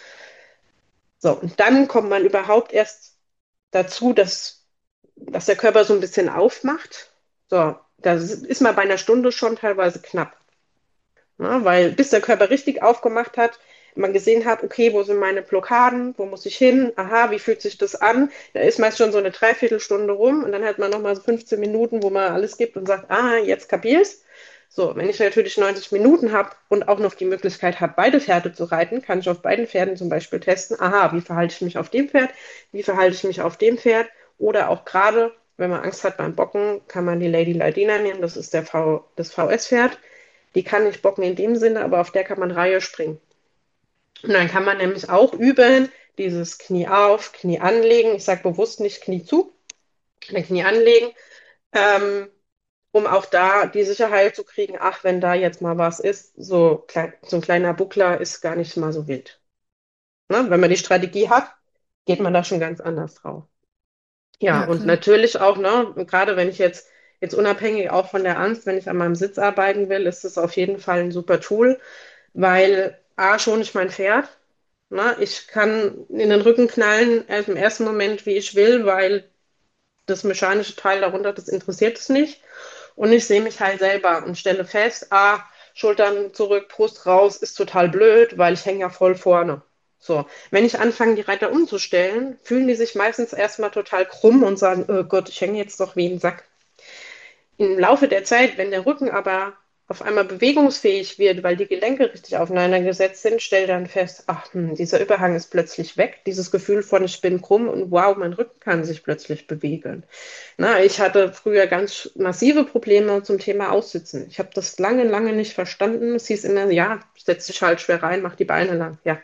So, und dann kommt man überhaupt erst dazu, dass, dass der Körper so ein bisschen aufmacht. So, da ist man bei einer Stunde schon teilweise knapp. Ne? Weil bis der Körper richtig aufgemacht hat, man gesehen hat, okay, wo sind meine Blockaden, wo muss ich hin, aha, wie fühlt sich das an? Da ist meist schon so eine Dreiviertelstunde rum und dann hat man nochmal so fünfzehn Minuten, wo man alles gibt und sagt, ah, jetzt kapier's. So, wenn ich natürlich neunzig Minuten habe und auch noch die Möglichkeit habe, beide Pferde zu reiten, kann ich auf beiden Pferden zum Beispiel testen, aha, wie verhalte ich mich auf dem Pferd, wie verhalte ich mich auf dem Pferd oder auch gerade, wenn man Angst hat beim Bocken, kann man die Lady Ladina nehmen, das ist der v, das V S-Pferd. Die kann nicht bocken in dem Sinne, aber auf der kann man Reihe springen. Und dann kann man nämlich auch üben, dieses Knie auf, Knie anlegen. Ich sage bewusst nicht Knie zu, sondern Knie anlegen, ähm, um auch da die Sicherheit zu kriegen, ach, wenn da jetzt mal was ist, so, klein, so ein kleiner Buckler ist gar nicht mal so wild. Ne? Wenn man die Strategie hat, geht man da schon ganz anders drauf. Ja, Ja, und klar. natürlich auch, ne, gerade wenn ich jetzt, jetzt unabhängig auch von der Angst, wenn ich an meinem Sitz arbeiten will, ist es auf jeden Fall ein super Tool, weil A, schon ich mein Pferd, ne, ich kann in den Rücken knallen erst im ersten Moment, wie ich will, weil das mechanische Teil darunter, das interessiert es nicht. Und ich sehe mich halt selber und stelle fest, ah, Schultern zurück, Brust raus, ist total blöd, weil ich hänge ja voll vorne. So, wenn ich anfange, die Reiter umzustellen, fühlen die sich meistens erstmal total krumm und sagen, oh Gott, ich hänge jetzt doch wie ein Sack. Im Laufe der Zeit, wenn der Rücken aber auf einmal bewegungsfähig wird, weil die Gelenke richtig aufeinander gesetzt sind, stell dann fest, ach, hm, dieser Überhang ist plötzlich weg. Dieses Gefühl von ich bin krumm und wow, mein Rücken kann sich plötzlich bewegen. Na, ich hatte früher ganz massive Probleme zum Thema Aussitzen. Ich habe das lange, lange nicht verstanden. Es hieß immer, ja, setz dich halt schwer rein, mach die Beine lang. Ja,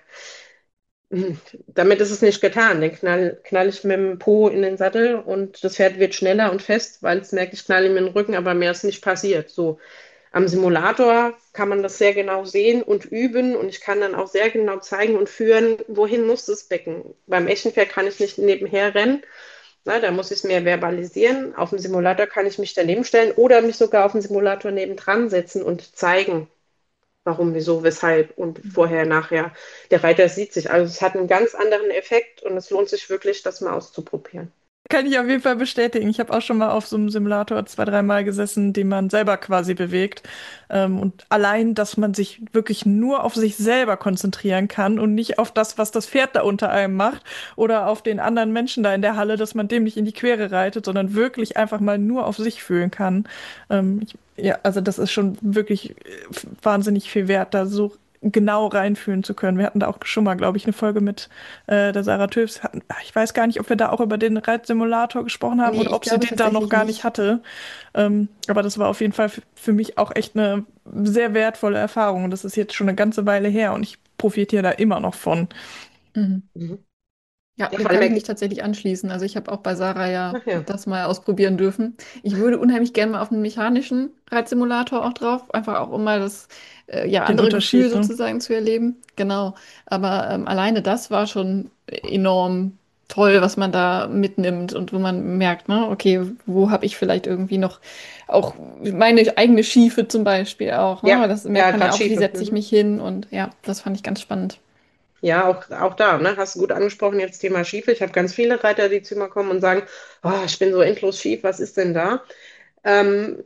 hm, damit ist es nicht getan. Den knall, knall ich mit dem Po in den Sattel und das Pferd wird schneller und fest, weil es merkt, ich knall ihm in den Rücken, aber mehr ist nicht passiert. So, am Simulator kann man das sehr genau sehen und üben und ich kann dann auch sehr genau zeigen und führen, wohin muss das Becken. Beim echten Pferd kann ich nicht nebenher rennen, na, da muss ich es mehr verbalisieren. Auf dem Simulator kann ich mich daneben stellen oder mich sogar auf dem Simulator nebendran setzen und zeigen, warum, wieso, weshalb und vorher, nachher. Der Reiter sieht sich. Also es hat einen ganz anderen Effekt und es lohnt sich wirklich, das mal auszuprobieren. Kann ich auf jeden Fall bestätigen. Ich habe auch schon mal auf so einem Simulator zwei, dreimal gesessen, den man selber quasi bewegt. Ähm, und allein, dass man sich wirklich nur auf sich selber konzentrieren kann und nicht auf das, was das Pferd da unter einem macht oder auf den anderen Menschen da in der Halle, dass man dem nicht in die Quere reitet, sondern wirklich einfach mal nur auf sich fühlen kann. Ähm, ich, ja, also das ist schon wirklich äh, wahnsinnig viel wert, da so genau reinfühlen zu können. Wir hatten da auch schon mal, glaube ich, eine Folge mit äh, der Sarah Töfs. Hatten, ich weiß gar nicht, ob wir da auch über den Reitsimulator gesprochen haben Nee, oder ich ob sie glaube den da noch tatsächlich gar nicht nicht. hatte. Ähm, aber das war auf jeden Fall f- für mich auch echt eine sehr wertvolle Erfahrung. Und das ist jetzt schon eine ganze Weile her und ich profitiere da immer noch von. Mhm. Mhm. Ja, Ja, dem vor allem, kann ich mich er- tatsächlich anschließen. Also ich habe auch bei Sarah ja ach ja. das mal ausprobieren dürfen. Ich würde unheimlich gerne mal auf einen mechanischen Reitsimulator auch drauf, einfach auch um mal das äh, ja, Den andere Gefühl Unterschied, ne? sozusagen zu erleben. Genau. Aber ähm, alleine das war schon enorm toll, was man da mitnimmt und wo man merkt, ne, okay, wo habe ich vielleicht irgendwie noch auch meine eigene Schiefe zum Beispiel auch, Ja, ne? Das merkt ja, man ja gerade auch, wie Schiefe. setze ich Mhm. mich hin und ja, das fand ich ganz spannend. Ja, auch, auch da, ne? Hast du gut angesprochen, jetzt Thema Schiefe. Ich habe ganz viele Reiter, die zu mir kommen und sagen, oh, ich bin so endlos schief, was ist denn da? Ähm,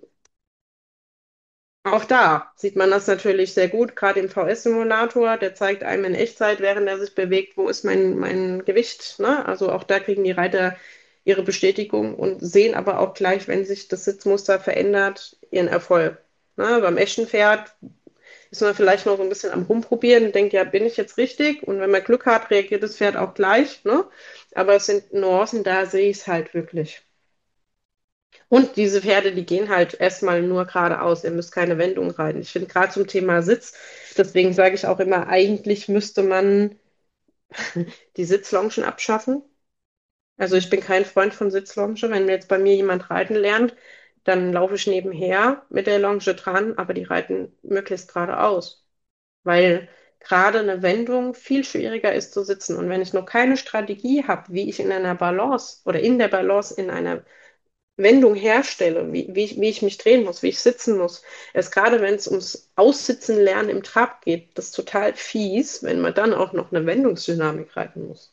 Auch da sieht man das natürlich sehr gut, gerade im V S-Simulator. Der zeigt einem in Echtzeit, während er sich bewegt, wo ist mein, mein Gewicht. Ne? Also auch da kriegen die Reiter ihre Bestätigung und sehen aber auch gleich, wenn sich das Sitzmuster verändert, ihren Erfolg. Ne? Beim echten Pferd ist man vielleicht noch so ein bisschen am Rumprobieren und denkt, ja, bin ich jetzt richtig? Und wenn man Glück hat, reagiert das Pferd auch gleich. Ne? Aber es sind Nuancen, da sehe ich es halt wirklich. Und diese Pferde, die gehen halt erstmal nur geradeaus. Ihr müsst keine Wendung reiten. Ich finde gerade zum Thema Sitz, deswegen sage ich auch immer, eigentlich müsste man die Sitzlongen abschaffen. Also ich bin kein Freund von Sitzlonge. Wenn jetzt bei mir jemand reiten lernt, dann laufe ich nebenher mit der Longe dran, aber die reiten möglichst geradeaus, weil gerade eine Wendung viel schwieriger ist zu sitzen. Und wenn ich noch keine Strategie habe, wie ich in einer Balance oder in der Balance in einer Wendung herstelle, wie, wie, ich, wie ich mich drehen muss, wie ich sitzen muss. Erst gerade wenn es ums Aussitzen lernen im Trab geht, das ist total fies, wenn man dann auch noch eine Wendungsdynamik reiten muss.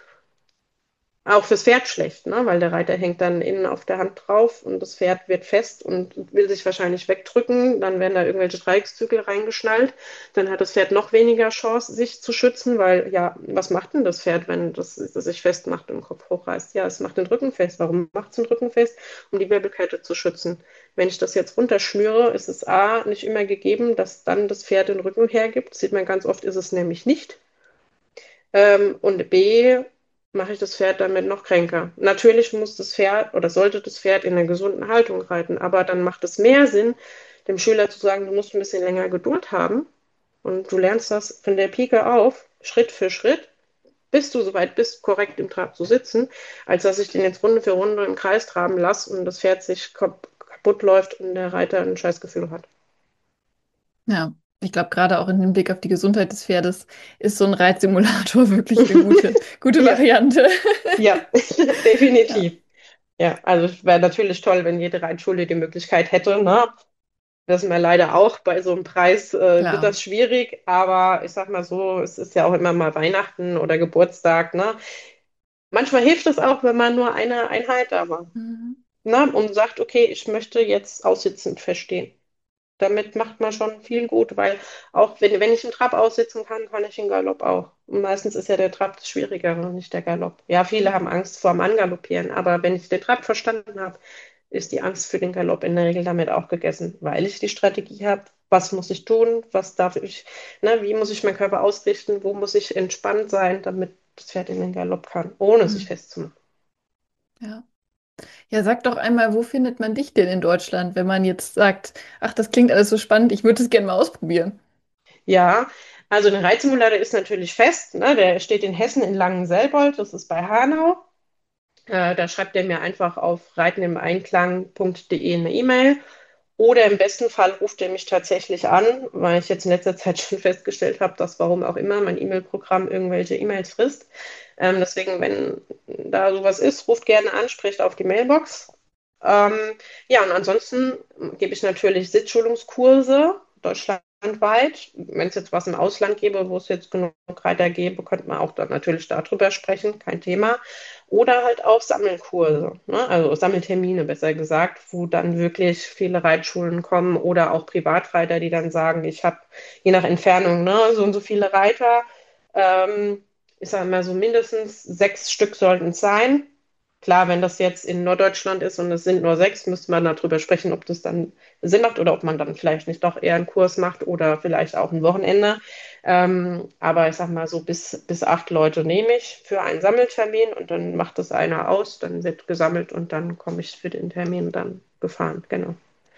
Auch fürs Pferd schlecht, ne? Weil der Reiter hängt dann innen auf der Hand drauf und das Pferd wird fest und will sich wahrscheinlich wegdrücken. Dann werden da irgendwelche Dreieckszügel reingeschnallt. Dann hat das Pferd noch weniger Chance, sich zu schützen, weil ja, was macht denn das Pferd, wenn das, das sich festmacht und den Kopf hochreißt? Ja, es macht den Rücken fest. Warum macht es den Rücken fest? Um die Wirbelkette zu schützen. Wenn ich das jetzt runterschnüre, ist es A, nicht immer gegeben, dass dann das Pferd den Rücken hergibt. Sieht man ganz oft, ist es nämlich nicht. Ähm, und B, mache ich das Pferd damit noch kränker. Natürlich muss das Pferd oder sollte das Pferd in einer gesunden Haltung reiten, aber dann macht es mehr Sinn, dem Schüler zu sagen, du musst ein bisschen länger Geduld haben und du lernst das von der Pike auf, Schritt für Schritt, bis du soweit bist, korrekt im Trab zu sitzen, als dass ich den jetzt Runde für Runde im Kreis traben lasse und das Pferd sich kaputt läuft und der Reiter ein Scheißgefühl hat. Ja, ich glaube, gerade auch im Hinblick auf die Gesundheit des Pferdes ist so ein Reitsimulator wirklich eine gute, gute Ja, Variante. ja, Ja, definitiv. Ja, also es wäre natürlich toll, wenn jede Reitschule die Möglichkeit hätte, ne? Das ist mir leider auch bei so einem Preis, äh, wird klar. das schwierig, aber ich sag mal so, es ist ja auch immer mal Weihnachten oder Geburtstag, ne? Manchmal hilft es auch, wenn man nur eine Einheit da war, Mhm. ne? Und sagt, okay, ich möchte jetzt aussitzend verstehen. Damit macht man schon viel gut, weil auch wenn, wenn ich im Trab aussitzen kann, kann ich im Galopp auch. Und meistens ist ja der Trab das Schwierigere, nicht der Galopp. Ja, viele Ja. haben Angst vor dem Angaloppieren, aber wenn ich den Trab verstanden habe, ist die Angst für den Galopp in der Regel damit auch gegessen, weil ich die Strategie habe, was muss ich tun, was darf ich, ne, wie muss ich meinen Körper ausrichten, wo muss ich entspannt sein, damit das Pferd in den Galopp kann, ohne sich Mhm. festzumachen. Ja. Ja, sag doch einmal, wo findet man dich denn in Deutschland, wenn man jetzt sagt, ach, das klingt alles so spannend, ich würde es gerne mal ausprobieren. Ja, also der Reitsimulator ist natürlich fest, ne? Der steht in Hessen in Langenselbold, das ist bei Hanau. Äh, da schreibt er mir einfach auf reitenimeinklang punkt de eine E-Mail. Oder im besten Fall ruft er mich tatsächlich an, weil ich jetzt in letzter Zeit schon festgestellt habe, dass warum auch immer mein E-Mail-Programm irgendwelche E-Mails frisst. Ähm, deswegen, wenn da sowas ist, ruft gerne an, spricht auf die Mailbox. Ähm, ja, und ansonsten gebe ich natürlich Sitzschulungskurse deutschlandweit. Wenn es jetzt was im Ausland gäbe, wo es jetzt genug Reiter gäbe, könnte man auch dann natürlich darüber sprechen, kein Thema. Oder halt auch Sammelkurse, ne? Also Sammeltermine besser gesagt, wo dann wirklich viele Reitschulen kommen oder auch Privatreiter, die dann sagen, ich habe je nach Entfernung ne, so und so viele Reiter. Ähm, ich sage mal so mindestens sechs Stück sollten es sein. Klar, wenn das jetzt in Norddeutschland ist und es sind nur sechs, müsste man darüber sprechen, ob das dann Sinn macht oder ob man dann vielleicht nicht doch eher einen Kurs macht oder vielleicht auch ein Wochenende. Ähm, aber ich sag mal so, bis, bis acht Leute nehme ich für einen Sammeltermin und dann macht das einer aus, dann wird gesammelt und dann komme ich für den Termin dann gefahren. Genau.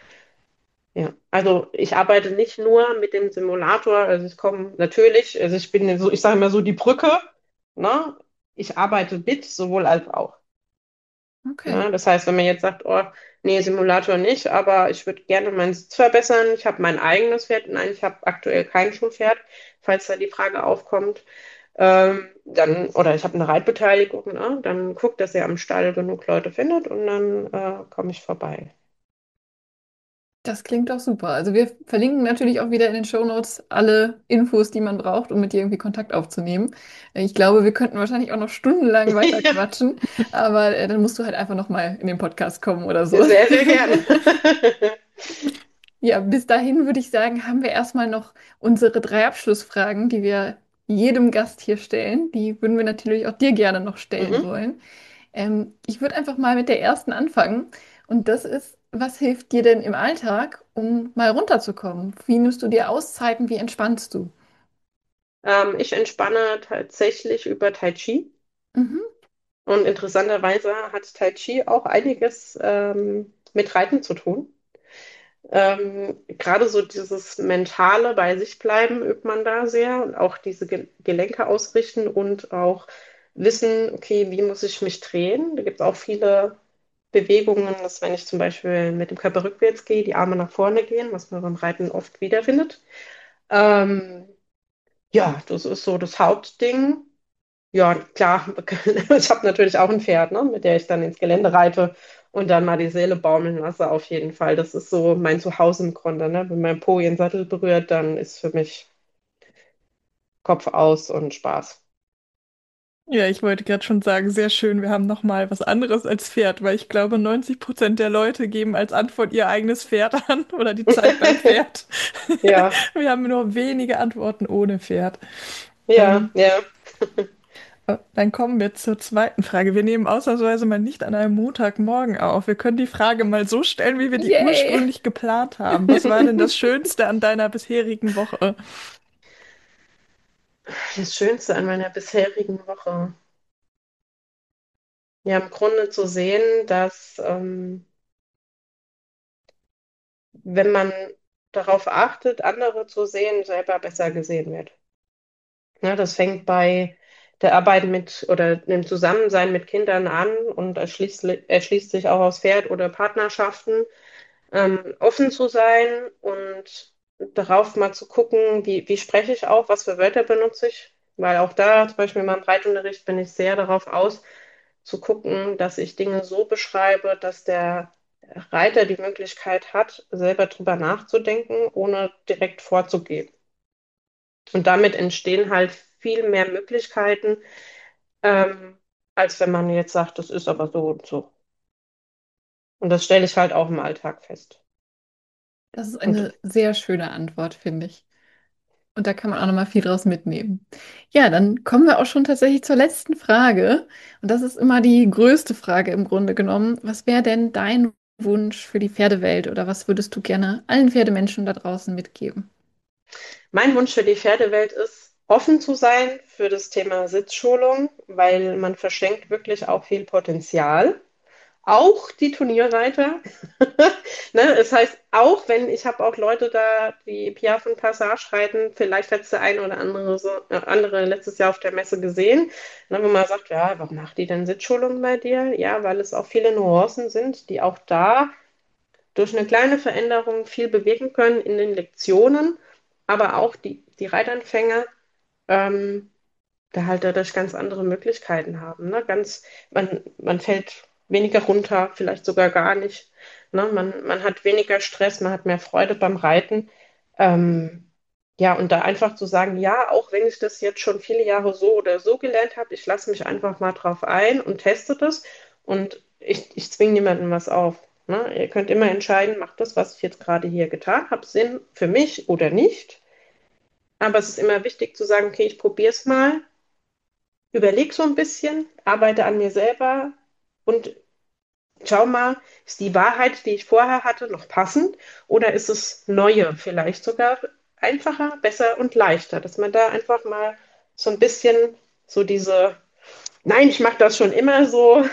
Ja. Also ich arbeite nicht nur mit dem Simulator, also ich komme natürlich, also ich bin so, ich sage mal so die Brücke, ne? Ich arbeite mit, sowohl als auch. Okay. Ne? Das heißt, wenn man jetzt sagt, oh, nee, Simulator nicht, aber ich würde gerne meinen Sitz verbessern, ich habe mein eigenes Pferd, nein, ich habe aktuell kein Schulpferd, falls da die Frage aufkommt, ähm, dann, oder ich habe eine Reitbeteiligung, ne? Dann guckt, dass ihr am Stall genug Leute findet und dann äh, komme ich vorbei. Das klingt doch super. Also wir verlinken natürlich auch wieder in den Shownotes alle Infos, die man braucht, um mit dir irgendwie Kontakt aufzunehmen. Äh, Ich glaube, wir könnten wahrscheinlich auch noch stundenlang weiter Ja, quatschen, aber äh, dann musst du halt einfach noch mal in den Podcast kommen oder so. sehr, sehr gerne. Ja, bis dahin würde ich sagen, haben wir erstmal noch unsere drei Abschlussfragen, die wir jedem Gast hier stellen. Die würden wir natürlich auch dir gerne noch stellen Mhm. wollen. Ähm, ich würde einfach mal mit der ersten anfangen. Und das ist, was hilft dir denn im Alltag, um mal runterzukommen? Wie nimmst du dir Auszeiten? Wie entspannst du? Ähm, ich entspanne tatsächlich über Tai Chi. Mhm. Und interessanterweise hat Tai Chi auch einiges ähm, mit Reiten zu tun. Ähm, gerade so dieses mentale bei sich bleiben übt man da sehr und auch diese Ge Gelenke ausrichten und auch wissen, okay, wie muss ich mich drehen? Da gibt es auch viele Bewegungen, dass wenn ich zum Beispiel mit dem Körper rückwärts gehe, die Arme nach vorne gehen, was man beim Reiten oft wiederfindet. Ähm, ja, das ist so das Hauptding. Ja, klar, ich habe natürlich auch ein Pferd, ne, mit der ich dann ins Gelände reite und dann mal die Seele baumeln lasse, auf jeden Fall. Das ist so mein Zuhause im Grunde, ne? Wenn mein Po ihren Sattel berührt, dann ist für mich Kopf aus und Spaß. Ja, ich wollte gerade schon sagen, sehr schön, wir haben noch mal was anderes als Pferd, weil ich glaube, neunzig Prozent der Leute geben als Antwort ihr eigenes Pferd an oder die Zeit beim Pferd. Ja, Wir haben nur wenige Antworten ohne Pferd. ja, Ähm, ja. äh, Dann kommen wir zur zweiten Frage. Wir nehmen ausnahmsweise mal nicht an einem Montagmorgen auf. Wir können die Frage mal so stellen, wie wir die Yay! ursprünglich geplant haben. Was war denn das Schönste an deiner bisherigen Woche? Das Schönste an meiner bisherigen Woche. Ja, im Grunde zu sehen, dass ähm, wenn man darauf achtet, andere zu sehen, selber besser gesehen wird. Ja, das fängt bei der Arbeit mit oder dem Zusammensein mit Kindern an und erschließt, erschließt sich auch aus Pferd- oder Partnerschaften, ähm, offen zu sein und darauf mal zu gucken, wie, wie spreche ich auch, was für Wörter benutze ich. Weil auch da, zum Beispiel in meinem Reitunterricht, bin ich sehr darauf aus, zu gucken, dass ich Dinge so beschreibe, dass der Reiter die Möglichkeit hat, selber drüber nachzudenken, ohne direkt vorzugehen. Und damit entstehen halt viel mehr Möglichkeiten, ähm, als wenn man jetzt sagt, das ist aber so und so. Und das stelle ich halt auch im Alltag fest. Das ist Und eine sehr schöne Antwort, finde ich. Und da kann man auch noch mal viel draus mitnehmen. Ja, dann kommen wir auch schon tatsächlich zur letzten Frage. Und das ist immer die größte Frage im Grunde genommen. Was wäre denn dein Wunsch für die Pferdewelt oder was würdest du gerne allen Pferdemenschen da draußen mitgeben? mein Wunsch für die Pferdewelt ist, offen zu sein für das Thema Sitzschulung, weil man verschenkt wirklich auch viel Potenzial. Auch die Turnierreiter. Ne, es heißt, auch wenn ich habe auch Leute da, die Piaffe und Passage reiten, vielleicht hat es der eine oder andere, so, äh, andere letztes Jahr auf der Messe gesehen, ne, wo man sagt, ja, warum macht die denn Sitzschulung bei dir? Ja, weil es auch viele Nuancen sind, die auch da durch eine kleine Veränderung viel bewegen können in den Lektionen, aber auch die, die Reitanfänger ähm, da halt dadurch ganz andere Möglichkeiten haben. Ne? Ganz, man, man fällt weniger runter, vielleicht sogar gar nicht. Ne? Man, man hat weniger Stress, man hat mehr Freude beim Reiten. Ähm, ja, und da einfach zu sagen, ja, auch wenn ich das jetzt schon viele Jahre so oder so gelernt habe, ich lasse mich einfach mal drauf ein und teste das und ich, ich zwinge niemandem was auf. Ne? Ihr könnt immer entscheiden, macht das, was ich jetzt gerade hier getan habe, Sinn für mich oder nicht. Aber es ist immer wichtig zu sagen, okay, ich probiere es mal, überleg so ein bisschen, arbeite an mir selber und schau mal, ist die Wahrheit, die ich vorher hatte, noch passend oder ist es neue, vielleicht sogar einfacher, besser und leichter, dass man da einfach mal so ein bisschen so diese, nein, ich mache das schon immer so,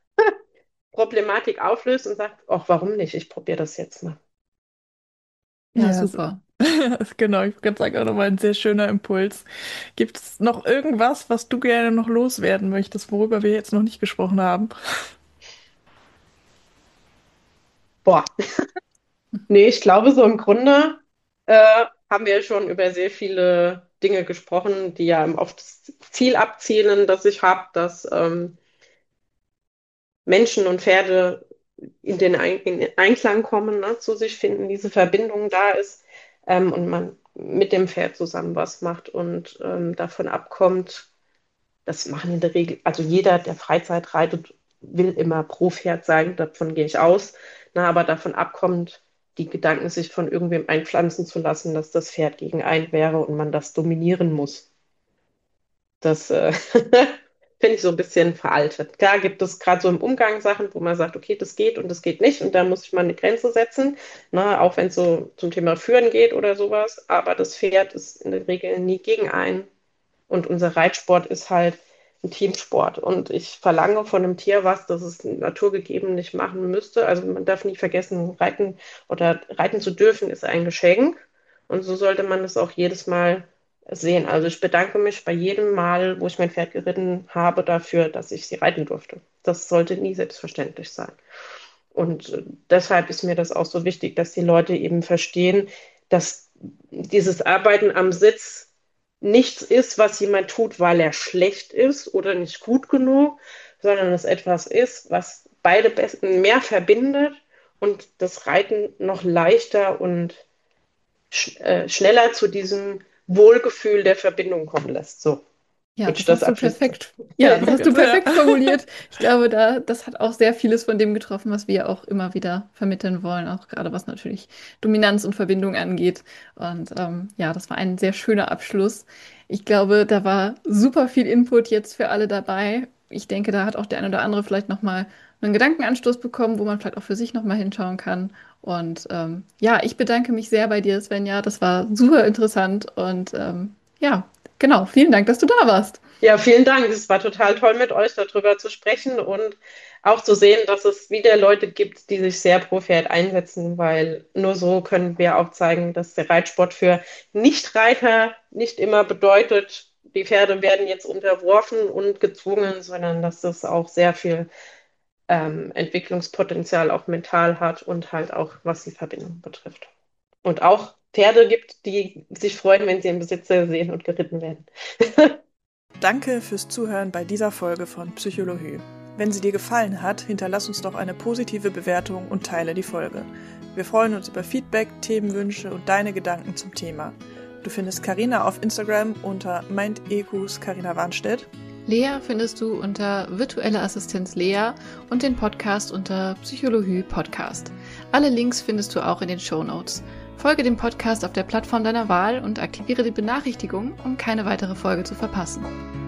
Problematik auflöst und sagt, ach, warum nicht? Ich probiere das jetzt mal. Ja, Ja, so- super. genau, ich würde sagen, auch nochmal ein sehr schöner Impuls. Gibt es noch irgendwas, was du gerne noch loswerden möchtest, worüber wir jetzt noch nicht gesprochen haben? Boah, nee, ich glaube, so im Grunde äh, haben wir schon über sehr viele Dinge gesprochen, die ja auf das Ziel abzielen, das ich habe, dass ähm, Menschen und Pferde in den Ein in Einklang kommen, ne, zu sich finden, diese Verbindung da ist ähm, und man mit dem Pferd zusammen was macht und ähm, davon abkommt. Das machen in der Regel, also jeder, der Freizeit reitet, will immer pro Pferd sein, davon gehe ich aus. Na, aber davon abkommt, die Gedanken sich von irgendwem einpflanzen zu lassen, dass das Pferd gegen einen wäre und man das dominieren muss. Das äh, finde ich so ein bisschen veraltet. Klar gibt es gerade so im Umgang Sachen, wo man sagt, okay, das geht und das geht nicht und da muss ich mal eine Grenze setzen, ne, auch wenn es so zum Thema Führen geht oder sowas. Aber das Pferd ist in der Regel nie gegen einen und unser Reitsport ist halt ein Teamsport. Und ich verlange von einem Tier was, das es naturgegeben nicht machen müsste. Also man darf nie vergessen, reiten oder reiten zu dürfen ist ein Geschenk. Und so sollte man es auch jedes Mal sehen. Also ich bedanke mich bei jedem Mal, wo ich mein Pferd geritten habe, dafür, dass ich sie reiten durfte. Das sollte nie selbstverständlich sein. Und äh, deshalb ist mir das auch so wichtig, dass die Leute eben verstehen, dass dieses Arbeiten am Sitz nichts ist, was jemand tut, weil er schlecht ist oder nicht gut genug, sondern es etwas ist, was beide Besten mehr verbindet und das Reiten noch leichter und sch äh, schneller zu diesem Wohlgefühl der Verbindung kommen lässt. So Ja, würde ich das das hast du abschließen. perfekt. Ja, das hast du Danke. perfekt formuliert. Ich glaube, da, das hat auch sehr vieles von dem getroffen, was wir auch immer wieder vermitteln wollen, auch gerade was natürlich Dominanz und Verbindung angeht. Und ähm, ja, das war ein sehr schöner Abschluss. Ich glaube, da war super viel Input jetzt für alle dabei. Ich denke, da hat auch der ein oder andere vielleicht nochmal einen Gedankenanstoß bekommen, wo man vielleicht auch für sich nochmal hinschauen kann. Und ähm, ja, ich bedanke mich sehr bei dir, Svenja. Das war super interessant und ähm, ja. Genau, vielen Dank, dass du da warst. Ja, vielen Dank. Es war total toll, mit euch darüber zu sprechen und auch zu sehen, dass es wieder Leute gibt, die sich sehr pro Pferd einsetzen, weil nur so können wir auch zeigen, dass der Reitsport für Nichtreiter nicht immer bedeutet, die Pferde werden jetzt unterworfen und gezwungen, sondern dass das auch sehr viel ähm, Entwicklungspotenzial auch mental hat und halt auch, was die Verbindung betrifft. Und auch Pferde gibt, die sich freuen, wenn sie einen Besitzer sehen und geritten werden. Danke fürs Zuhören bei dieser Folge von Psychologie. Wenn sie dir gefallen hat, hinterlass uns doch eine positive Bewertung und teile die Folge. Wir freuen uns über Feedback, Themenwünsche und deine Gedanken zum Thema. Du findest Carina auf Instagram unter MindEQs Carina Warnstedt. Lea findest du unter Virtuelle Assistenz Lea und den Podcast unter Psychologie Podcast. Alle Links findest du auch in den Shownotes. Folge dem Podcast auf der Plattform deiner Wahl und aktiviere die Benachrichtigung, um keine weitere Folge zu verpassen.